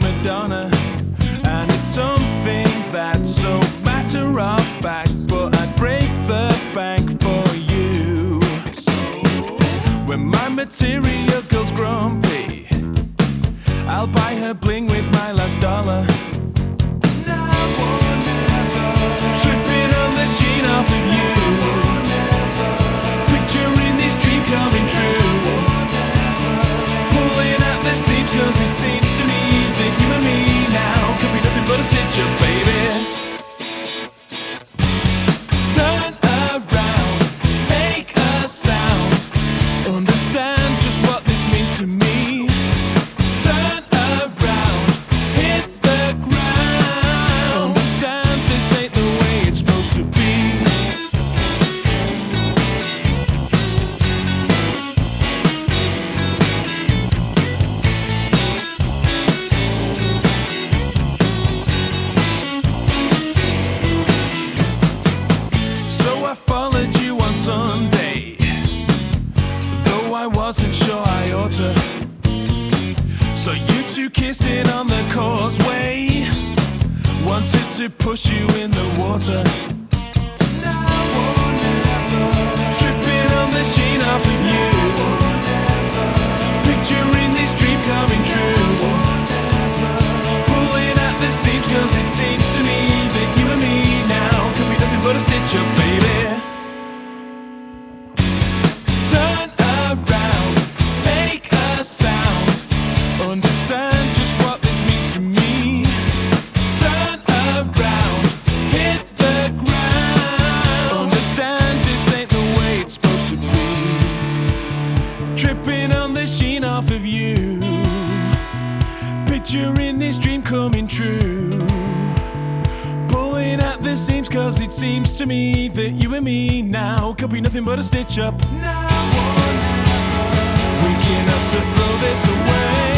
Madonna, and it's something that's so matter of fact, but I'd break the bank for you. So when my material girl's grumpy, I'll buy her bling with my last dollar. Now or never, tripping on the sheen off of you, picturing this dream coming true, pulling at the seams, cause it seems to me that you and me now could be nothing but a stitch up, baby. Turn around, make a sound, understand just what this means to me. Turn around, hit the ground, understand this ain't the way it's supposed to be. So I followed you on Sunday, though I wasn't sure I ought to. So you two kissing on the causeway, wanted to push you in the water. Now or never, tripping on the sheen off of you, picturing this dream coming true, pulling at the seams, cause it seems to me that you and me now could be nothing but a stitch up, baby. Turn around, make a sound, understand just what this means to me. Turn around, hit the ground, understand this ain't the way it's supposed to be. Tripping on the sheen off of you, picturing this dream coming true, pulling at the seams, cause it seems to me that you and me now could be nothing but a stitch up. Now or never, weak enough to throw this away.